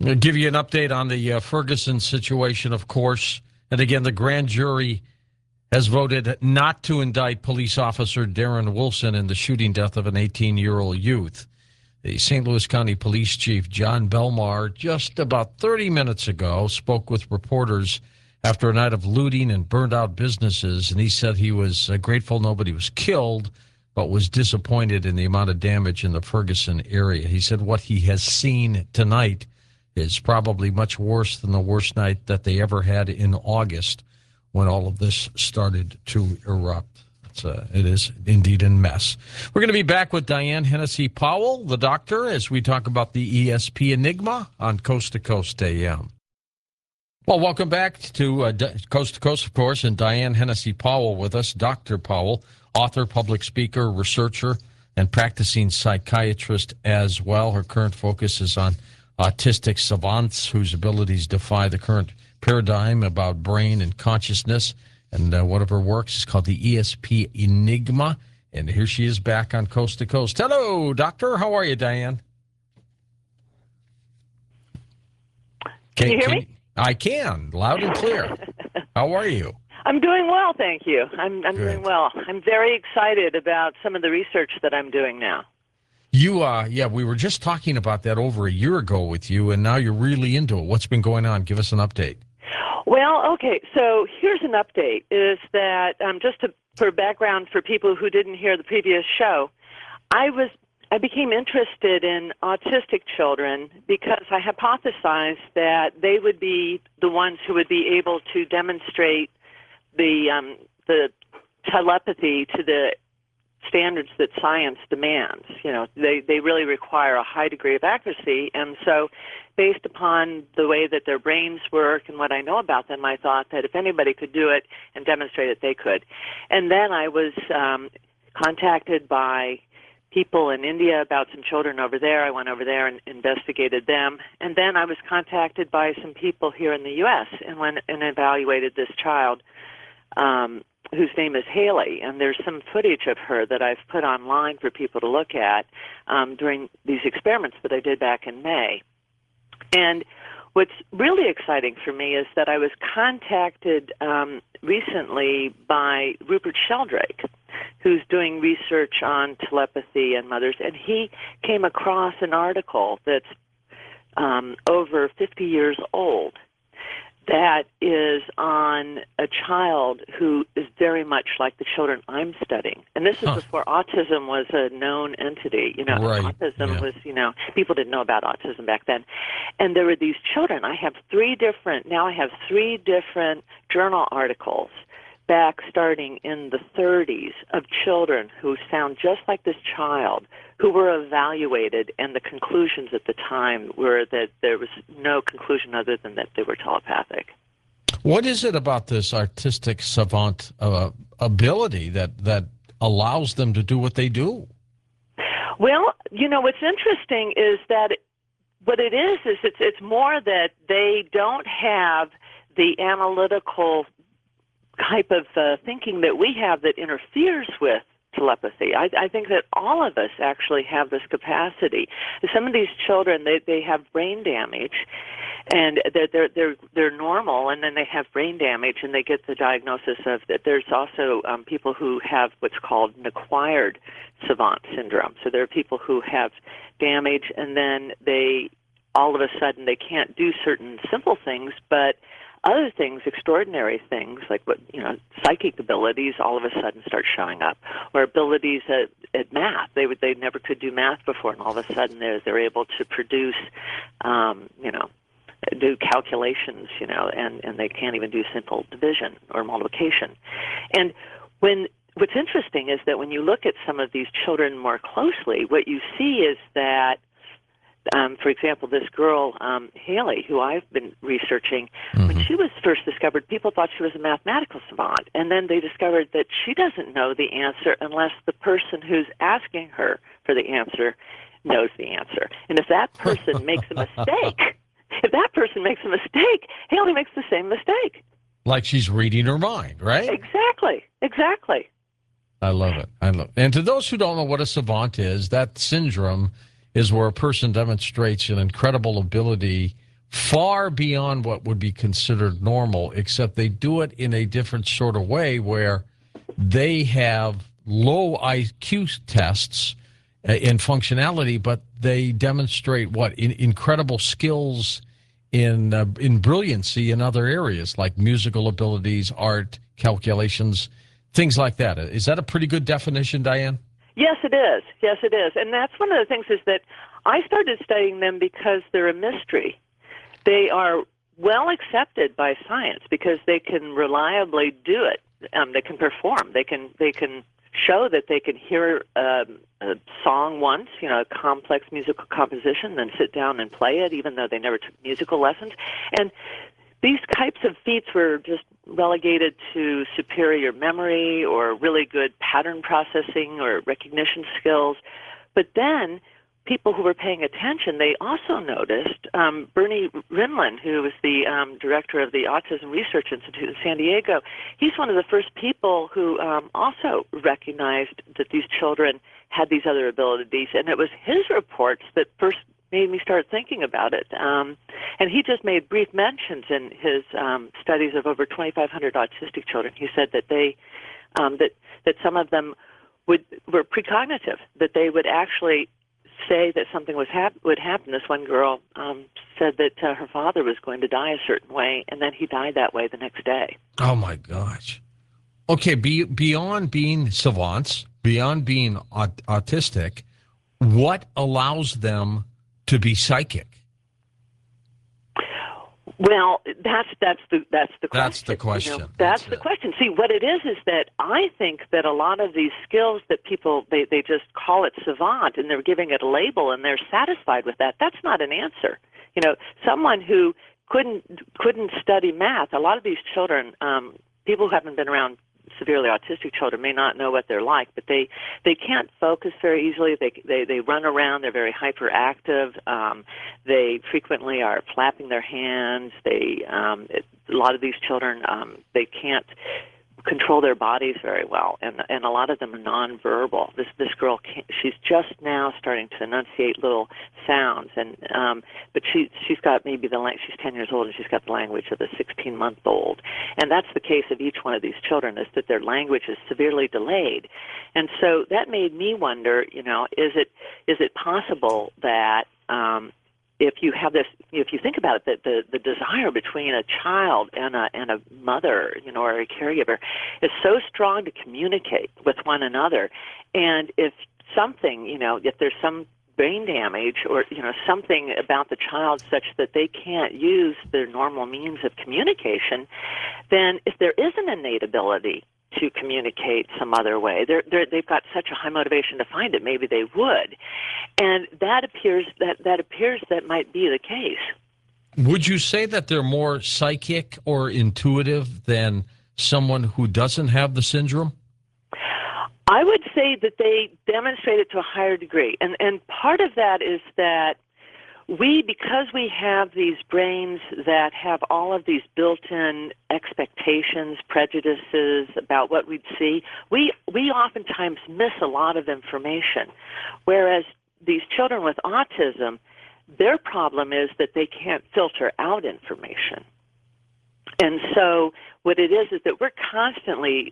I'll give you an update on the Ferguson situation, of course. And again, the grand jury has voted not to indict police officer Darren Wilson in the shooting death of an 18-year-old youth. The St. Louis County Police Chief, John Belmar, just about 30 minutes ago, spoke with reporters after a night of looting and burned-out businesses, and he said he was grateful nobody was killed, but was disappointed in the amount of damage in the Ferguson area. He said what he has seen tonight is probably much worse than the worst night that they ever had in August when all of this started to erupt. It is indeed a mess. We're going to be back with Diane Hennessy Powell, the doctor, as we talk about the ESP Enigma on Coast to Coast AM. Well, welcome back to Coast to Coast, of course, and Diane Hennessy Powell with us, Dr. Powell, author, public speaker, researcher, and practicing psychiatrist as well. Her current focus is on autistic savants whose abilities defy the current paradigm about brain and consciousness. And one of her works is called the ESP Enigma. And here she is back on Coast to Coast. Hello, doctor. How are you, Diane? Can you hear me? I can, loud and clear. How are you? I'm doing well, thank you. I'm doing well. I'm very excited about some of the research that I'm doing now. We were just talking about that over a year ago with you, and now you're really into it. What's been going on? Give us an update. Well, okay, so here's an update, is that for background for people who didn't hear the previous show, I became interested in autistic children because I hypothesized that they would be the ones who would be able to demonstrate the telepathy to the standards that science demands. You know, they really require a high degree of accuracy, and so based upon the way that their brains work and what I know about them, I thought that if anybody could do it and demonstrate it, they could. And then I was contacted by people in India about some children over there. I went over there and investigated them. And then I was contacted by some people here in the U.S. and went and evaluated this child whose name is Haley. And there's some footage of her that I've put online for people to look at during these experiments that I did back in May. And what's really exciting for me is that I was contacted recently by Rupert Sheldrake, who's doing research on telepathy and mothers, and he came across an article that's over 50 years old that is on a child who is very much like the children I'm studying. And this is before autism was a known entity. You know, right. Autism was, people didn't know about autism back then. And there were these children. I have three different journal articles back starting in the 30s of children who sound just like this child, who were evaluated, and the conclusions at the time were that there was no conclusion other than that they were telepathic. What is it about this artistic savant ability that allows them to do what they do? Well, what's interesting is that what it is it's more that they don't have the analytical type of thinking that we have that interferes with telepathy. I think that all of us actually have this capacity. Some of these children, they have brain damage, and they're normal, and then they have brain damage, and they get the diagnosis of that. There's also people who have what's called an acquired savant syndrome. So there are people who have damage, and then all of a sudden they can't do certain simple things, but other things, extraordinary things, like psychic abilities, all of a sudden start showing up, or abilities at math. They never could do math before, and all of a sudden they're able to produce, do calculations, and they can't even do simple division or multiplication. And what's interesting is that when you look at some of these children more closely, what you see is that, for example, this girl, Haley, who I've been researching, when she was first discovered, people thought she was a mathematical savant. And then they discovered that she doesn't know the answer unless the person who's asking her for the answer knows the answer. And if that person makes a mistake, Haley makes the same mistake. Like she's reading her mind, right? Exactly. I love it. And to those who don't know what a savant is, that syndrome is where a person demonstrates an incredible ability far beyond what would be considered normal, except they do it in a different sort of way where they have low IQ tests in functionality, but they demonstrate incredible skills in brilliancy in other areas like musical abilities, art, calculations, things like that. Is that a pretty good definition, Diane? Yes, it is. Yes, it is. And that's one of the things is that I started studying them because they're a mystery. They are well accepted by science because they can reliably do it. They can perform. They can show that they can hear a song once, a complex musical composition, then sit down and play it, even though they never took musical lessons. And these types of feats were just relegated to superior memory or really good pattern processing or recognition skills. But then people who were paying attention, they also noticed Bernie Rinlin, who was the director of the Autism Research Institute in San Diego. He's one of the first people who also recognized that these children had these other abilities, and it was his reports that first made me start thinking about it. And he just made brief mentions in his studies of over 2,500 autistic children. He said that they that some of them were precognitive, that they would actually say that something would happen. This one girl said that her father was going to die a certain way, and then he died that way the next day. Oh, my gosh. Okay, beyond being savants, beyond being autistic, what allows them to be psychic? Well, that's the question. That's the question. That's the question. See, what it is that I think that a lot of these skills that people, they just call it savant and they're giving it a label and they're satisfied with that. That's not an answer. Someone who couldn't study math, a lot of these children, people who haven't been around severely autistic children may not know what they're like, but they can't focus very easily. They run around. They're very hyperactive. They frequently are flapping their hands. A lot of these children they can't control their bodies very well, and a lot of them are nonverbal. This girl she's just now starting to enunciate little sounds, and but she's got maybe she's 10 years old and she's got the language of a 16-month-old, and that's the case of each one of these children, is that their language is severely delayed, and so that made me wonder, is it possible that if you think about it, that the desire between a child and a mother, or a caregiver, is so strong to communicate with one another, and if there's some brain damage or something about the child such that they can't use their normal means of communication, then if there is an innate ability to communicate some other way, they've got such a high motivation to find it, maybe they would, and that appears that might be the case. Would you say that they're more psychic or intuitive than someone who doesn't have the syndrome? I would say that they demonstrate it to a higher degree, and part of that is that because we have these brains that have all of these built-in expectations, prejudices about what we'd see, we oftentimes miss a lot of information, whereas these children with autism, their problem is that they can't filter out information. And so what it is that we're constantly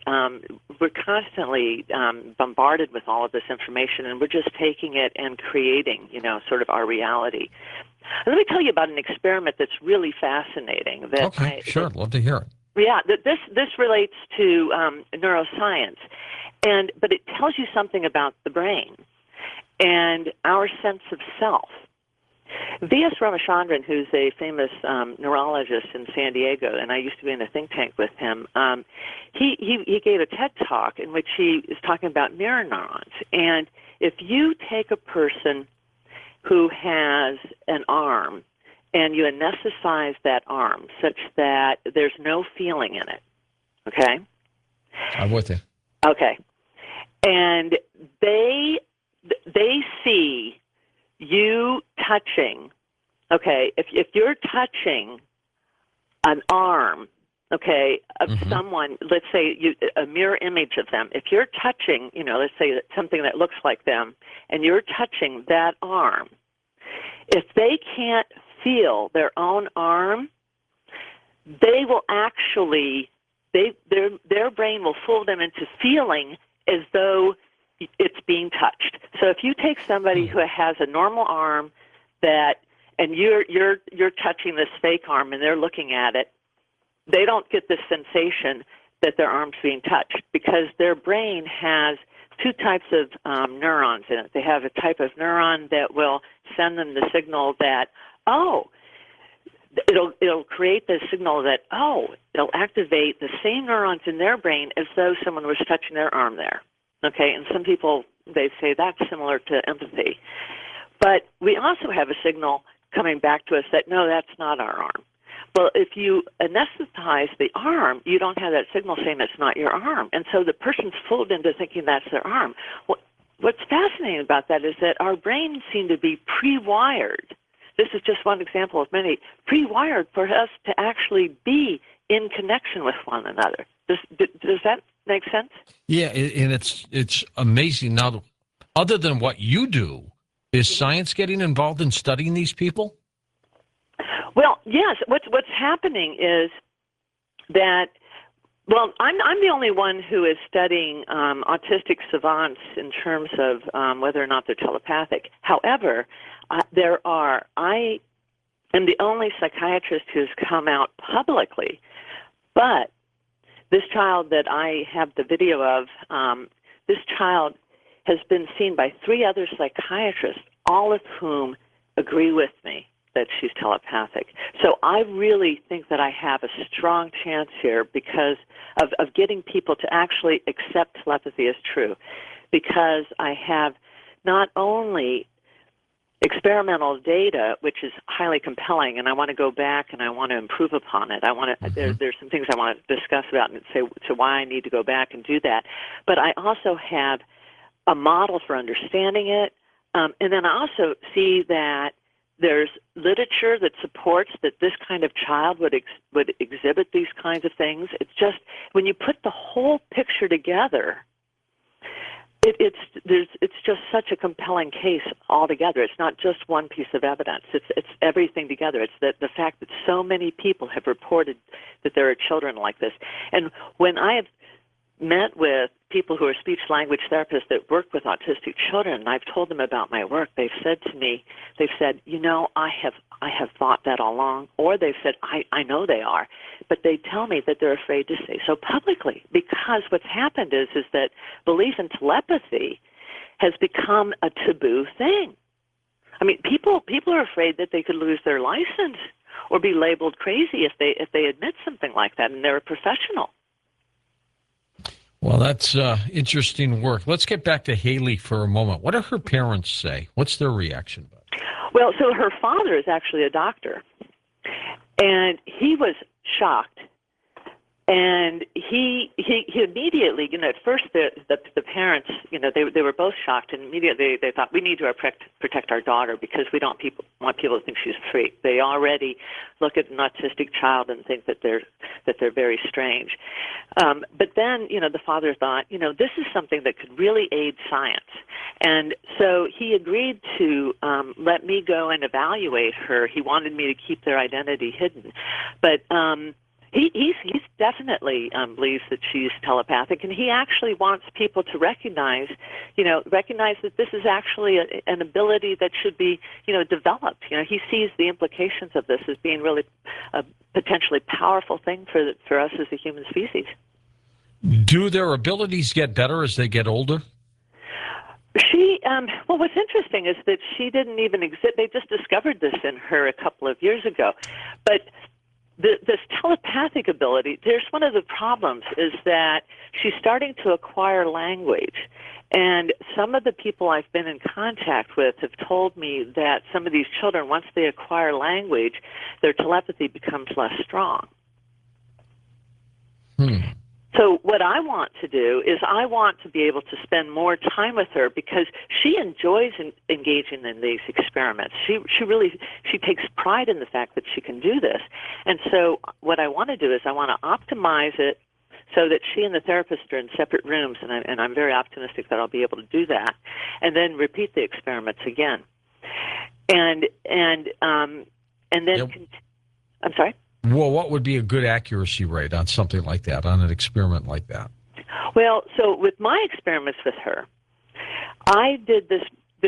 bombarded with all of this information, and we're just taking it and creating, sort of our reality. Let me tell you about an experiment that's really fascinating. Sure, love to hear it. Yeah, this relates to neuroscience, but it tells you something about the brain and our sense of self. V.S. Ramachandran, who's a famous neurologist in San Diego, and I used to be in a think tank with him, he gave a TED Talk in which he is talking about mirror neurons. And if you take a person who has an arm and you anesthetize that arm such that there's no feeling in it, okay? I'm with you. Okay. And they see you touching, okay, if you're touching an arm, okay, of someone, let's say a mirror image of them, if you're touching, let's say something that looks like them, and you're touching that arm, if they can't feel their own arm, they will actually, their brain will fool them into feeling as though it's being touched. So if you take somebody who has a normal arm and you're touching this fake arm and they're looking at it, they don't get this sensation that their arm's being touched because their brain has two types of neurons in it. They have a type of neuron that will send them the signal that, it'll create the signal that, it'll activate the same neurons in their brain as though someone was touching their arm there. Okay, and some people, they say that's similar to empathy. But we also have a signal coming back to us that, no, that's not our arm. Well, if you anesthetize the arm, you don't have that signal saying it's not your arm. And so the person's fooled into thinking that's their arm. What's fascinating about that is that our brains seem to be pre-wired. This is just one example of many, pre-wired for us to actually be in connection with one another. Does that make sense? Yeah, and it's amazing. Now, other than what you do, is science getting involved in studying these people? Well, yes. What's happening is that, well, I'm the only one who is studying autistic savants in terms of whether or not they're telepathic. However, I am the only psychiatrist who's come out publicly, but this child that I have the video of, this child has been seen by 3 other psychiatrists, all of whom agree with me that she's telepathic. So I really think that I have a strong chance here because of getting people to actually accept telepathy as true, because I have not only experimental data, which is highly compelling, and I want to go back and I want to improve upon it. There's some things I want to discuss about and say to why I need to go back and do that. But I also have a model for understanding it, and then I also see that there's literature that supports that this kind of child would exhibit these kinds of things. It's just when you put the whole picture together, it's just such a compelling case altogether. It's not just one piece of evidence. It's everything together. It's the fact that so many people have reported that there are children like this. And when I have met with people who are speech-language therapists that work with autistic children, and I've told them about my work, they've said to me, I have thought that all along, or they've said, I know they are, but they tell me that they're afraid to say so publicly, because what's happened is that belief in telepathy has become a taboo thing. I mean, people are afraid that they could lose their license or be labeled crazy if they admit something like that, and they're a professional. Well, that's interesting work. Let's get back to Haley for a moment. What do her parents say? What's their reaction? Well, so her father is actually a doctor, and he was shocked. And he immediately, at first the parents, they were both shocked, and immediately they thought, we need to protect our daughter because we don't want people to think she's a freak. They already look at an autistic child and think that they're very strange. But then, the father thought, this is something that could really aid science. And so he agreed to let me go and evaluate her. He wanted me to keep their identity hidden. But He's definitely believes that she's telepathic, and he actually wants people to recognize that this is actually an ability that should be, developed. He sees the implications of this as being really a potentially powerful thing for us as a human species. Do their abilities get better as they get older? Well, what's interesting is that she didn't even exist. They just discovered this in her a couple of years ago, but this telepathic ability, there's one of the problems is that she's starting to acquire language. And some of the people I've been in contact with have told me that some of these children, once they acquire language, their telepathy becomes less strong. So what I want to do is I want to be able to spend more time with her because she enjoys engaging in these experiments. She takes pride in the fact that she can do this. And so what I want to do is I want to optimize it so that she and the therapist are in separate rooms, and I'm very optimistic that I'll be able to do that, and then repeat the experiments again. And and then, Yep. I'm sorry? Well, what would be a good accuracy rate on something like that, on an experiment like that? Well, so with my experiments with her, I did this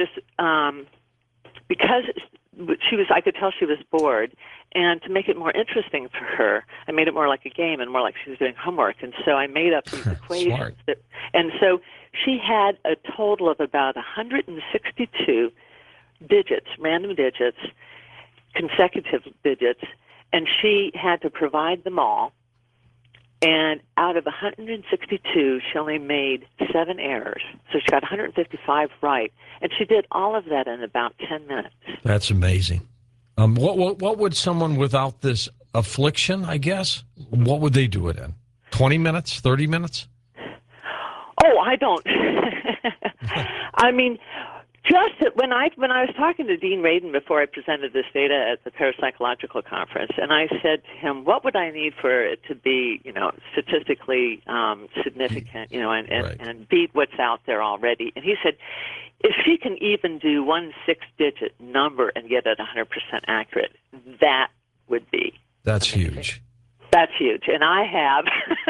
because I could tell she was bored, and to make it more interesting for her, I made it more like a game and more like she was doing homework. And so I made up these equations. And so she had a total of about 162 digits, random digits, consecutive digits, and she had to provide them all. And out of 162, she only made 7 errors. So she got 155 right. And she did all of that in about 10 minutes. That's amazing. What would someone without this affliction, I guess, what would they do it in? 20 minutes, 30 minutes? Oh, I don't. I mean, just when I was talking to Dean Radin before I presented this data at the Parapsychological Conference, and I said to him, what would I need for it to be, statistically significant, and beat what's out there already? And he said, if she can even do 1 6-digit number and get it 100% accurate, that would be That's amazing. huge. That's huge. And I have,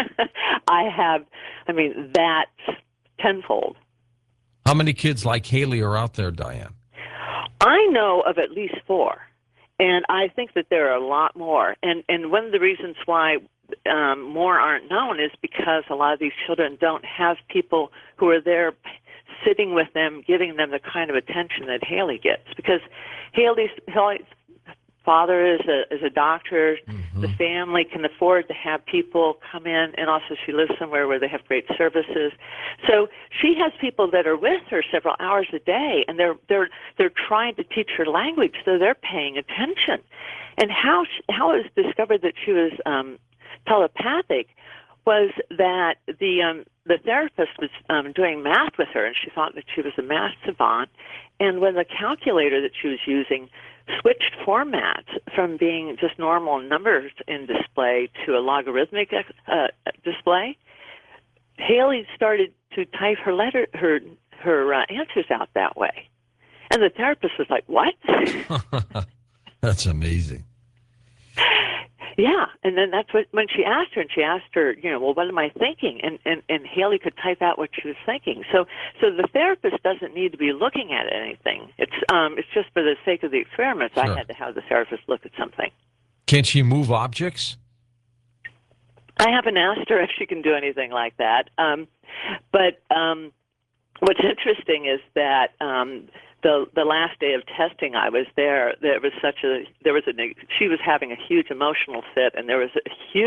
that's tenfold. How many kids like Haley are out there, Diane? I know of at least 4, and I think that there are a lot more. And one of the reasons why more aren't known is because a lot of these children don't have people who are there sitting with them, giving them the kind of attention that Haley gets. Because Haley's father is a doctor. Mm-hmm. The family can afford to have people come in, and also she lives somewhere where they have great services. So she has people that are with her several hours a day, and they're trying to teach her language, so they're paying attention. And how it was discovered that she was telepathic was that the therapist was doing math with her, and she thought that she was a math savant. And when the calculator that she was using switched formats from being just normal numbers in display to a logarithmic display, Haley started to type her answers out that way. And the therapist was like, what? That's amazing. Yeah, and then that's when she asked her, well, what am I thinking? And Haley could type out what she was thinking. So the therapist doesn't need to be looking at anything. It's just for the sake of the experiments. Sure. I had to have the therapist look at something. Can she move objects? I haven't asked her if she can do anything like that. But what's interesting is that the last day of testing I was there, she was having a huge emotional fit, and there was a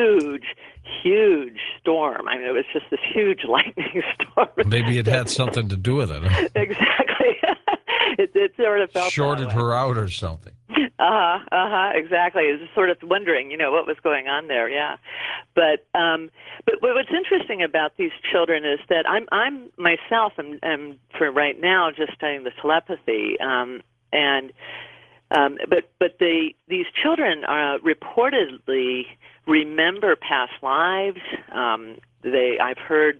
huge storm. I mean, it was just this huge lightning storm. Maybe it had something to do with it. Huh? Exactly. It sort of felt shorted her out or something. Exactly. I was sort of wondering, what was going on there. Yeah, but what's interesting about these children is that I'm myself am for right now just studying the telepathy, but these children reportedly remember past lives. I've heard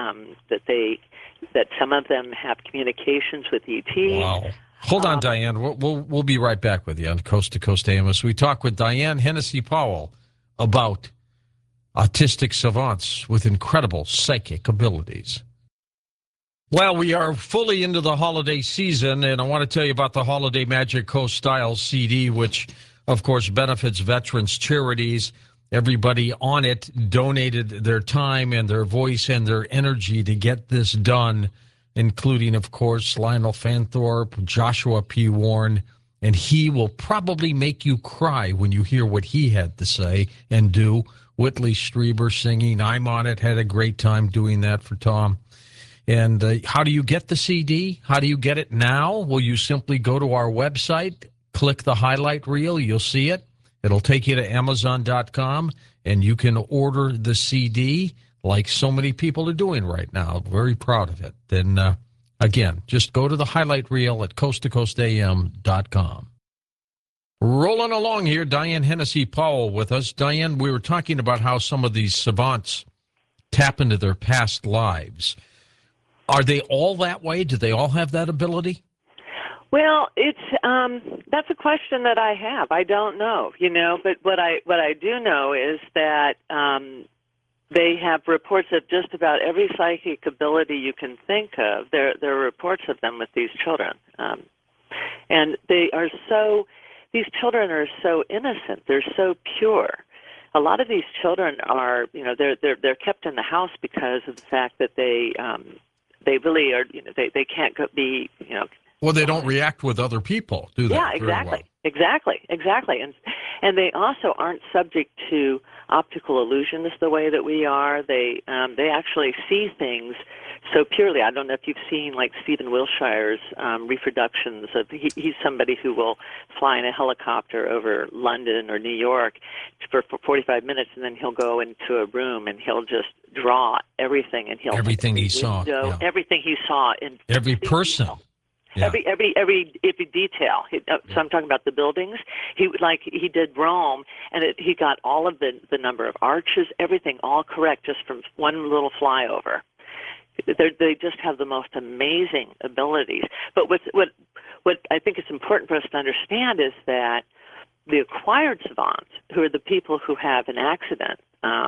that some of them have communications with ET. Wow. Hold on, Diane. We'll be right back with you on Coast to Coast AM as we talk with Diane Hennessy Powell about autistic savants with incredible psychic abilities. Well, we are fully into the holiday season, and I want to tell you about the Holiday Magic Coast Style CD, which, of course, benefits veterans charities. Everybody on it donated their time and their voice and their energy to get this done, including, of course, Lionel Fanthorpe, Joshua P. Warren, and he will probably make you cry when you hear what he had to say and do. Whitley Strieber singing I'm On It, had a great time doing that for Tom. And how do you get the CD? How do you get it now? Well, you simply go to our website, click the highlight reel, you'll see it. It'll take you to Amazon.com, and you can order the CD like so many people are doing right now. Very proud of it. Then, again, just go to the highlight reel at coasttocoastam.com. Rolling along here, Diane Hennessy Powell with us. Diane, we were talking about how some of these savants tap into their past lives. Are they all that way? Do they all have that ability? Well, it's that's a question that I have. I don't know, but what I do know is that they have reports of just about every psychic ability you can think of. There are reports of them with these children, and these children are so innocent. They're so pure. A lot of these children are, they're kept in the house because of the fact that they really are, they can't be, Well, they don't react with other people, do they? Yeah, exactly. And they also aren't subject to optical illusions the way that we are. They actually see things so purely. I don't know if you've seen like Stephen Wilshire's reproductions of. He's somebody who will fly in a helicopter over London or New York for 45 minutes, and then he'll go into a room and he'll just draw everything, and everything he saw, everything he saw in every person. Detail. Yeah. Every detail. So I'm talking about the buildings. He did Rome, and he got all of the number of arches, everything all correct just from one little flyover. They just have the most amazing abilities. But what I think is important for us to understand is that the acquired savants, who are the people who have an accident.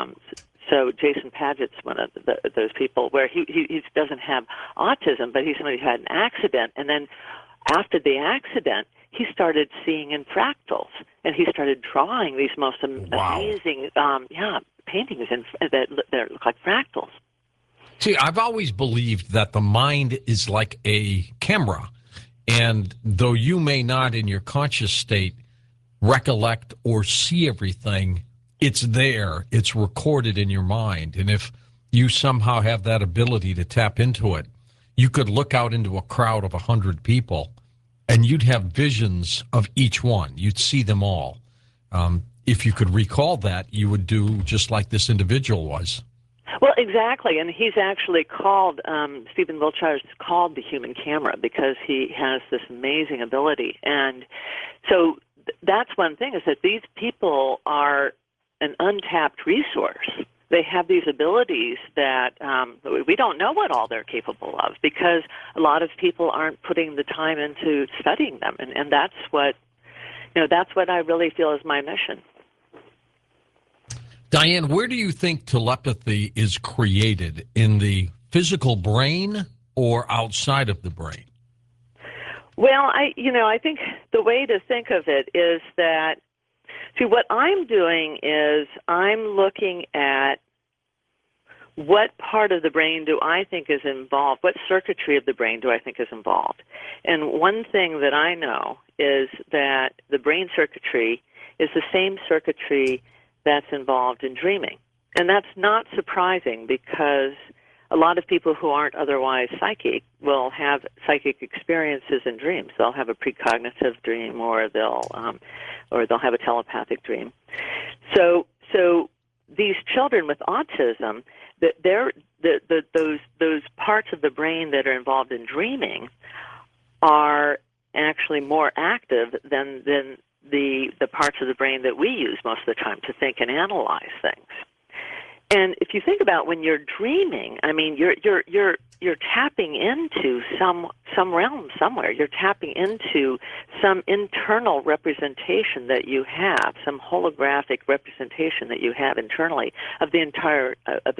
So Jason Padgett's one of those people where he doesn't have autism, but he's somebody who had an accident, and then after the accident, he started seeing in fractals, and he started drawing these most amazing, paintings that look like fractals. See, I've always believed that the mind is like a camera, and though you may not in your conscious state recollect or see everything, it's there, it's recorded in your mind. And if you somehow have that ability to tap into it, you could look out into a crowd of 100 people and you'd have visions of each one. You'd see them all. If you could recall that, you would do just like this individual was. Well, exactly. And he's actually called, Stephen Wilshire's called the human camera because he has this amazing ability. And so that's one thing, is that these people are an untapped resource. They have these abilities that we don't know what all they're capable of because a lot of people aren't putting the time into studying them, and that's what I really feel is my mission. Diane, where do you think telepathy is created, in the physical brain or outside of the brain? Well, I think the way to think of it is that, see, what I'm doing is I'm looking at what part of the brain do I think is involved, what circuitry of the brain do I think is involved. And one thing that I know is that the brain circuitry is the same circuitry that's involved in dreaming. And that's not surprising because a lot of people who aren't otherwise psychic will have psychic experiences in dreams. They'll have a precognitive dream, or they'll have a telepathic dream. So these children with autism, those parts of the brain that are involved in dreaming are actually more active than the parts of the brain that we use most of the time to think and analyze things. And if you think about when you're dreaming, I mean, you're tapping into some realm somewhere. You're tapping into some internal representation that you have, some holographic representation that you have internally of the entire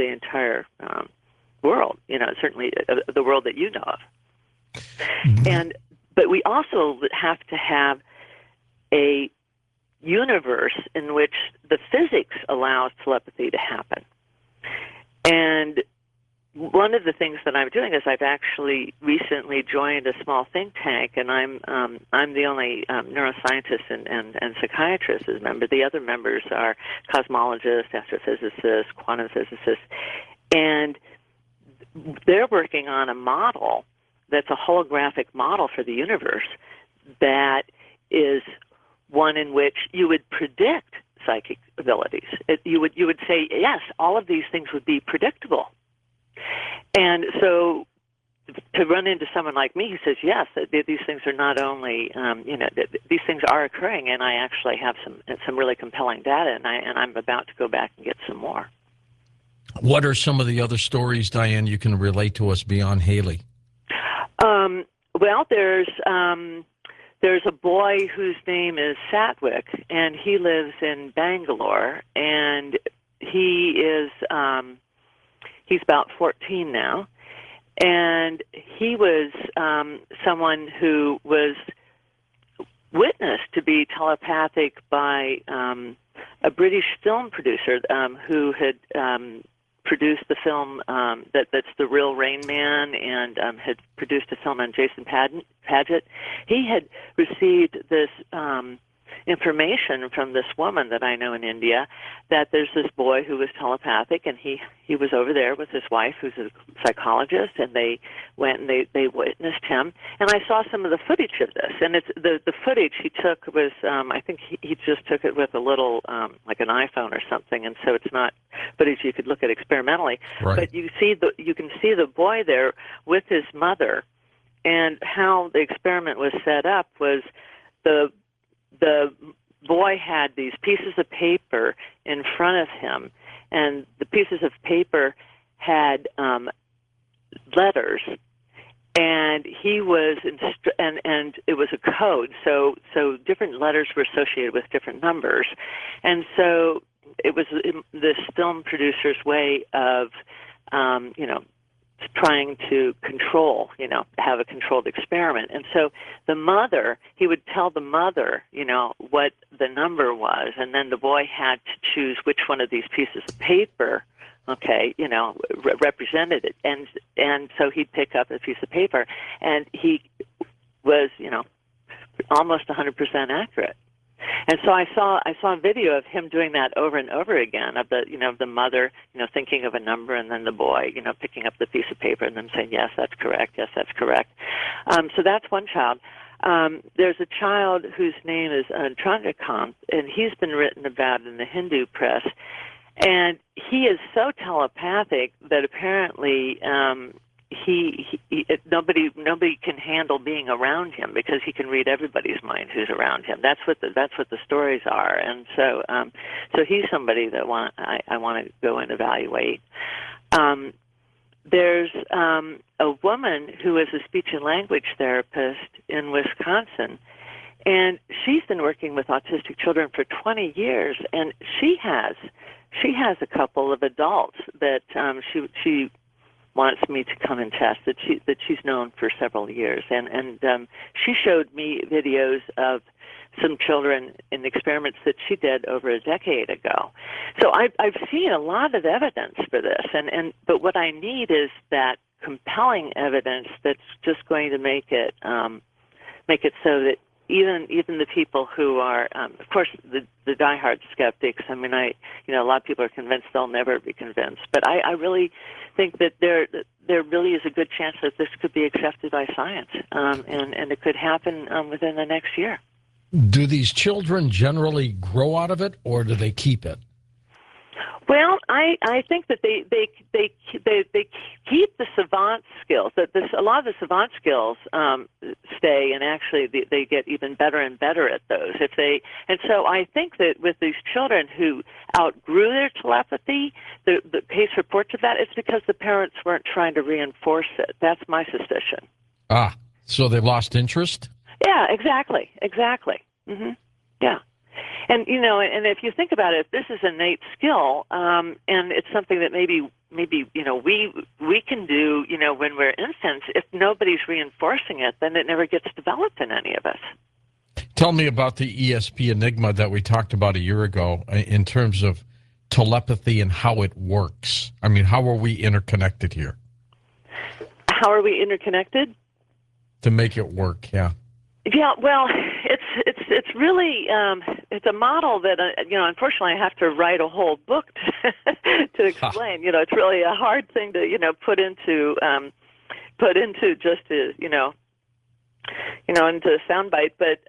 world. Certainly the world that you know of. Mm-hmm. But we also have to have a universe in which the physics allows telepathy to happen. And one of the things that I'm doing is I've actually recently joined a small think tank, and I'm the only neuroscientist and psychiatrist as a member. The other members are cosmologists, astrophysicists, quantum physicists, and they're working on a model that's a holographic model for the universe that is one in which you would predict psychic abilities. You would say, yes, all of these things would be predictable. And so to run into someone like me who says, yes, these things are not only, these things are occurring, and I actually have some really compelling data, and I'm about to go back and get some more. What are some of the other stories, Diane, you can relate to us beyond Haley? Well, there's there's a boy whose name is Satwick, and he lives in Bangalore, and he is he's about 14 now, and he was someone who was witnessed to be telepathic by a British film producer who had produced the film that's The Real Rain Man, and had produced a film on Jason Padgett. He had received this information from this woman that I know in India that there's this boy who was telepathic, and he was over there with his wife, who's a psychologist, and they went and they witnessed him. And I saw some of the footage of this, and it's the footage he took was I think he just took it with a little like an iPhone or something, and so it's not footage you could look at experimentally. Right. But you can see the boy there with his mother, and how the experiment was set up was the boy had these pieces of paper in front of him, and the pieces of paper had letters, and he was and it was a code. So different letters were associated with different numbers, and so it was this film producer's way of trying to control, have a controlled experiment. And so the mother, he would tell the mother, what the number was, and then the boy had to choose which one of these pieces of paper, represented it. And so he'd pick up a piece of paper, and he was, almost 100% accurate. And so I saw a video of him doing that over and over again, of the mother, thinking of a number, and then the boy, picking up the piece of paper and then saying, yes, that's correct, yes, that's correct. So that's one child. There's a child whose name is Chandrakant, and he's been written about in the Hindu press, and he is so telepathic that apparently nobody can handle being around him, because he can read everybody's mind who's around him. That's what the stories are, and so he's somebody that I want to go and evaluate. There's a woman who is a speech and language therapist in Wisconsin, and she's been working with autistic children for 20 years, and she has a couple of adults that she wants me to come and test that she's known for several years, and she showed me videos of some children in experiments that she did over a decade ago. So I've seen a lot of evidence for this, but what I need is that compelling evidence that's just going to make it so that even the people who are, of course, the diehard skeptics. I mean, a lot of people are convinced they'll never be convinced, but I really think that there really is a good chance that this could be accepted by science, and it could happen within the next year. Do these children generally grow out of it, or do they keep it? Well, I think that they keep the savant skills. That a lot of the savant skills stay, and actually they get even better and better at those. And so I think that with these children who outgrew their telepathy, the case reports of that, it's because the parents weren't trying to reinforce it. That's my suspicion. So they lost interest? Yeah, exactly. Mm-hmm. Yeah. And and if you think about it, if this is an innate skill, and it's something that maybe we can do, when we're infants, if nobody's reinforcing it, then it never gets developed in any of us. Tell me about the ESP Enigma that we talked about a year ago in terms of telepathy and how it works. I mean, how are we interconnected here? How are we interconnected? To make it work, yeah. Yeah, well, it's really it's a model that unfortunately I have to write a whole book to explain. It's really a hard thing to put into just to into a soundbite. But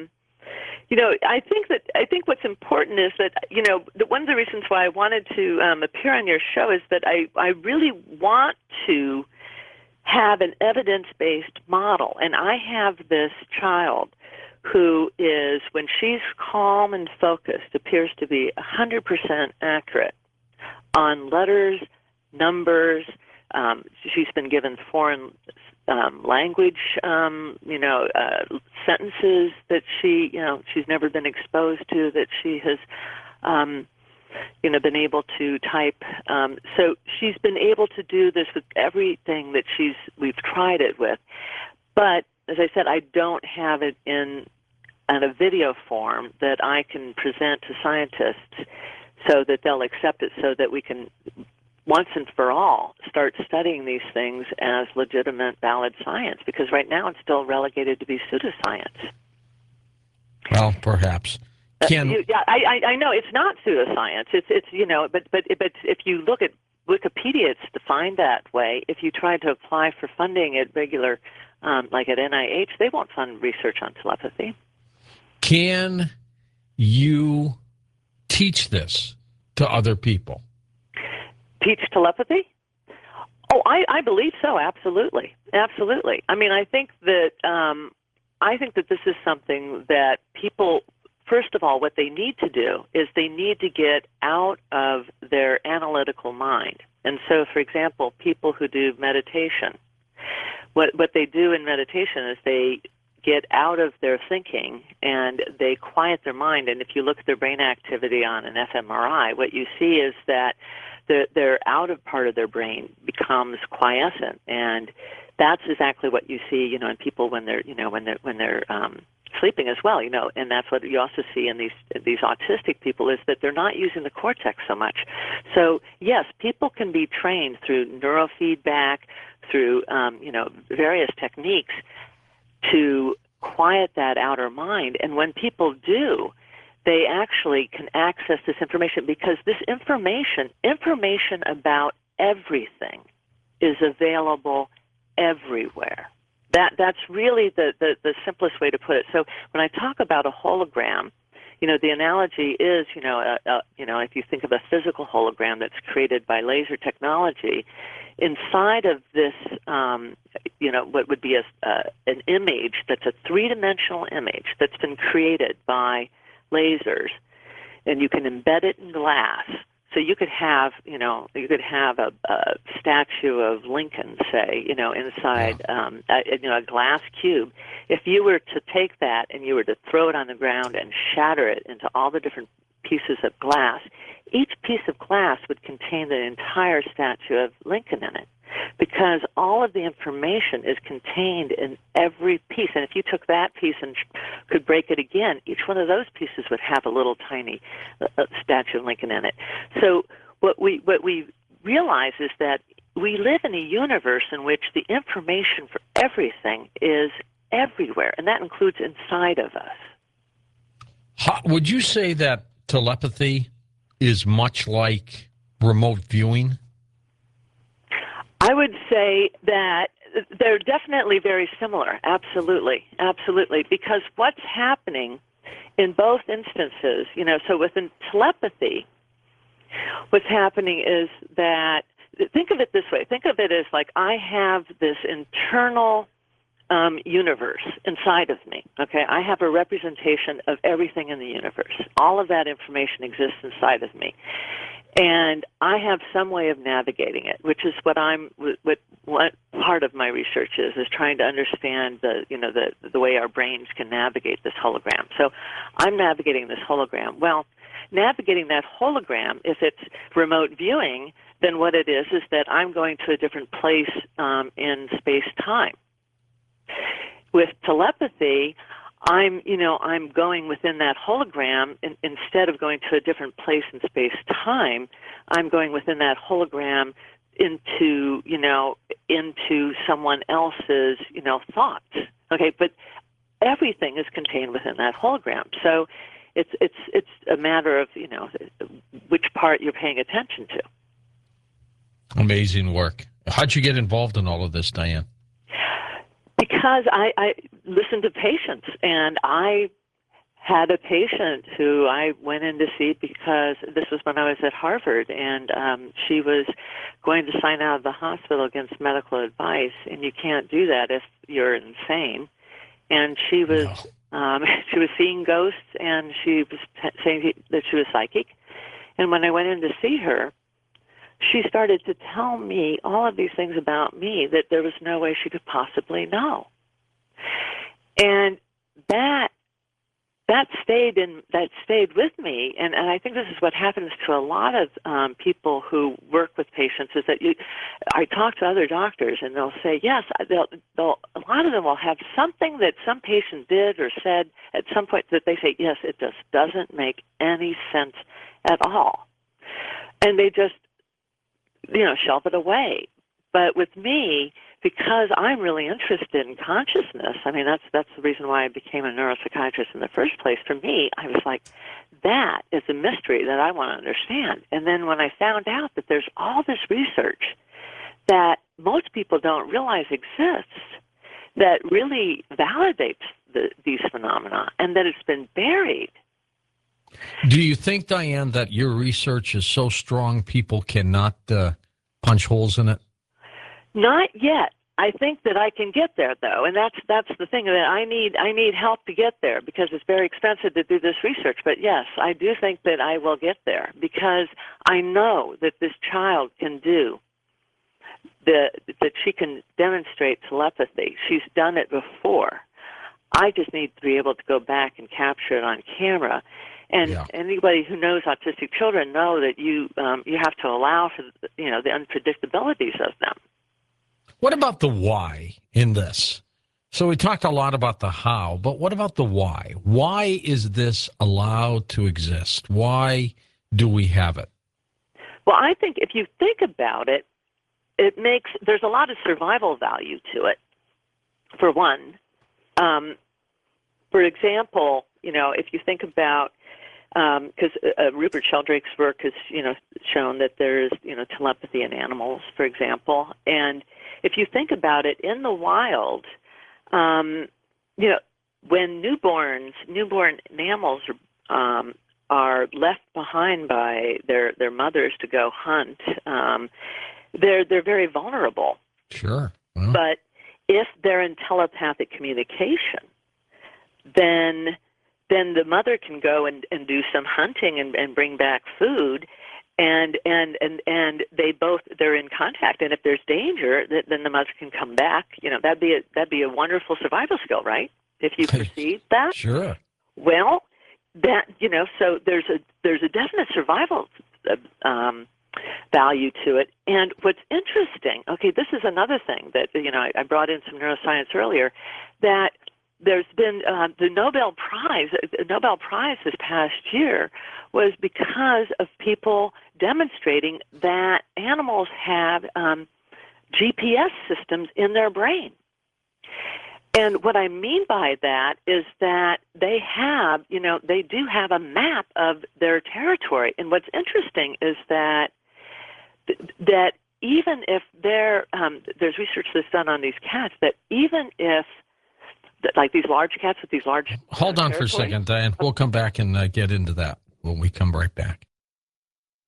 I think what's important is that one of the reasons why I wanted to appear on your show is that I really want to have an evidence-based model. And I have this child who is, when she's calm and focused, appears to be 100% accurate on letters, numbers. She's been given foreign language, sentences that she's never been exposed to, that she has, been able to type. So she's been able to do this with everything that we've tried it with. But as I said, I don't have it in a video form that I can present to scientists so that they'll accept it, so that we can once and for all start studying these things as legitimate, valid science, because right now it's still relegated to be pseudoscience. Well, perhaps. I know it's not pseudoscience. But if you look at Wikipedia, it's defined that way. If you try to apply for funding at regular, like at NIH, they won't fund research on telepathy. Can you teach this to other people? Teach telepathy? Oh, I believe so. Absolutely, absolutely. I mean, I think that this is something that people. First of all, what they need to do is they need to get out of their analytical mind. And so, for example, people who do meditation, what they do in meditation is they get out of their thinking and they quiet their mind. And if you look at their brain activity on an fMRI, what you see is that their outer part of their brain becomes quiescent, and that's exactly what you see, in people when they're sleeping as well, and that's what you also see in these autistic people, is that they're not using the cortex so much. So yes, people can be trained through neurofeedback, through various techniques to quiet that outer mind. And when people do, they actually can access this information, because this information about everything is available everywhere. That's really the simplest way to put it. So when I talk about a hologram, the analogy is, if you think of a physical hologram that's created by laser technology, inside of this, what would be an image that's a three-dimensional image that's been created by lasers, and you can embed it in glass. So you could have, a statue of Lincoln, say, inside, a glass cube. If you were to take that and you were to throw it on the ground and shatter it into all the different pieces of glass, each piece of glass would contain the entire statue of Lincoln in it, because all of the information is contained in every piece. And if you took that piece and could break it again, each one of those pieces would have a little tiny statue of Lincoln in it. So what we realize is that we live in a universe in which the information for everything is everywhere, and that includes inside of us. Would you say that telepathy is much like remote viewing? I would say that they're definitely very similar. Absolutely. Absolutely. Because what's happening in both instances, so within telepathy, what's happening is that, think of it this way. Think of it as like I have this internal universe inside of me, okay? I have a representation of everything in the universe. All of that information exists inside of me. And I have some way of navigating it, which is what part of my research is trying to understand the way our brains can navigate this hologram. So I'm navigating this hologram. Well, navigating that hologram, if it's remote viewing, then what it is that I'm going to a different place in space-time. With telepathy, I'm going within that hologram, and instead of going to a different place in space-time, I'm going within that hologram into someone else's, thoughts. Okay, but everything is contained within that hologram. So it's a matter of, which part you're paying attention to. Amazing work. How'd you get involved in all of this, Diane? Because I listened to patients, and I had a patient who I went in to see because this was when I was at Harvard, and she was going to sign out of the hospital against medical advice, and you can't do that if you're insane. And she was she was seeing ghosts, and she was saying that she was psychic. And when I went in to see her, she started to tell me all of these things about me that there was no way she could possibly know. And that stayed with me, and I think this is what happens to a lot of people who work with patients. Is that I talk to other doctors, and they'll say yes. A lot of them will have something that some patient did or said at some point that they say yes, it just doesn't make any sense at all, and they just shelve it away. But with me, because I'm really interested in consciousness, I mean, that's the reason why I became a neuropsychiatrist in the first place. For me, I was like, that is a mystery that I want to understand. And then when I found out that there's all this research that most people don't realize exists that really validates these phenomena and that it's been buried. Do you think, Diane, that your research is so strong people cannot punch holes in it? Not yet. I think that I can get there, though, and that's the thing, that I need help to get there because it's very expensive to do this research. But yes, I do think that I will get there because I know that this child can do that she can demonstrate telepathy. She's done it before. I just need to be able to go back and capture it on camera. And anybody who knows autistic children know that you have to allow for the unpredictabilities of them. What about the why in this? So we talked a lot about the how, but what about the why? Why is this allowed to exist? Why do we have it? Well, I think if you think about it, there's a lot of survival value to it, for one. For example, if you think about, because Rupert Sheldrake's work has, shown that there is, telepathy in animals, for example. And if you think about it, in the wild, when newborn mammals are left behind by their mothers to go hunt, they're very vulnerable. Sure. Well. But if they're in telepathic communication, then the mother can go and do some hunting and bring back food, and they're in contact. And if there's danger, then the mother can come back. That'd be a wonderful survival skill, right? If you perceive that. Sure. Well, so there's a definite survival value to it. And what's interesting, this is another thing that I brought in some neuroscience earlier, that there's been the Nobel Prize. The Nobel Prize this past year was because of people demonstrating that animals have GPS systems in their brain. And what I mean by that is that they do have a map of their territory. And what's interesting is that even if there's research that's done on these cats, that even if like these large cats with these large Hold on for a second, Diane. We'll come back and get into that when we come right back.